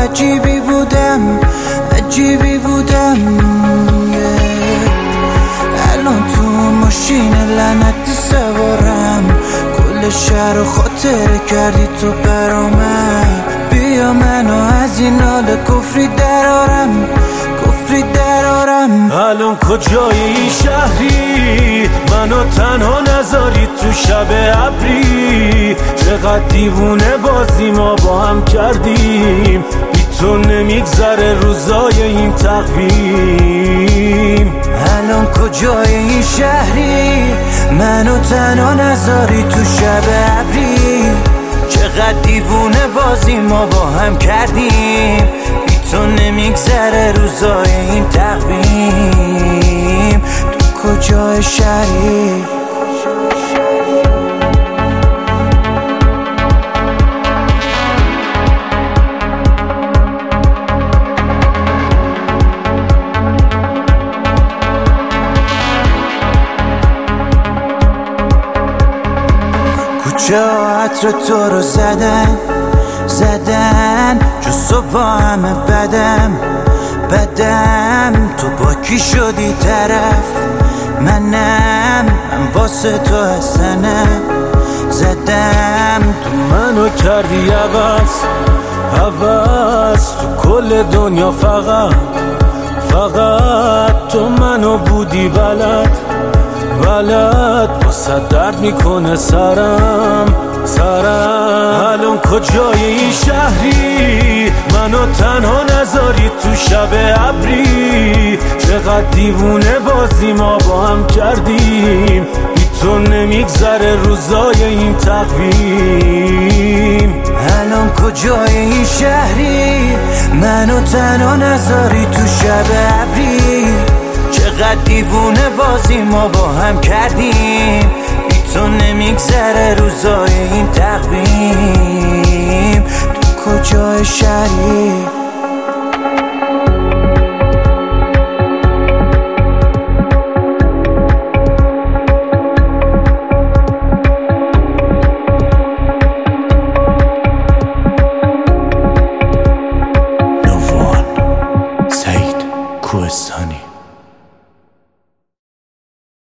عجیبی بودم الان تو ماشین لعنتی سوارم، کل شهر رو خاطره کردی تو برامن. بیا منو از این حال کفری درارم. الان کجایی این شهری؟ منو تنها نذاری تو شب ابری. چقدر دیوونه بازی ما با هم کردیم، بی تو نمیگذره روزای این تقویم. الان کجای این شهری؟ منو تنها نذاری تو شب ابری. چقدر دیوونه بازی ما با هم کردیم، بی تو نمیگذره روزای این تقویم. تو کجای شهری؟ کوچه عطر تو رو زدن جز تو با همه بدم. تو با کی شدی طرف؟ من واسه تو حسنم. زدم تو منو کردی عوض تو کل دنیا. فقط تو منو بودی بلد واسه درد میکنه سرم. الان کجای این شهری؟ منو تنها نذاری تو شب ابری. چقدر دیوونه بازی ما با هم کردیم، بی تو نمیگذره روزای این تقویم. الان کجای این شهری؟ منو تنها نذاری تو شب ابری. چقدر دیوونه بازی ما با هم کردیم، بی تو نمیگذره روزای این تقویم. تو کجای شهری؟ سعید کوهستانی.